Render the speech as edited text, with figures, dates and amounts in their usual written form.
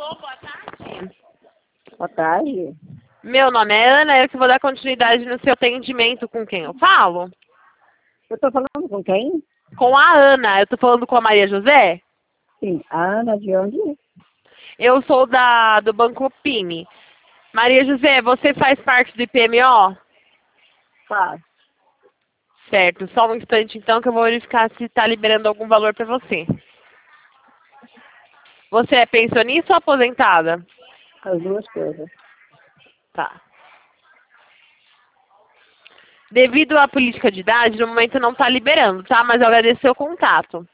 Alô, boa tarde. Boa tarde. Meu nome é Ana, eu que vou dar continuidade no seu atendimento. Com quem eu falo? Eu tô falando com quem? Com a Ana. Eu tô falando com a Maria José? Sim, a Ana de onde? Eu sou do Banco Pini. Maria José, você faz parte do IPMO? Faz. Certo, só um instante então que eu vou verificar se está liberando algum valor para você. Você é pensionista ou aposentada? As duas coisas. Tá. Devido à política de idade, no momento não está liberando, tá? Mas eu agradeço o seu contato.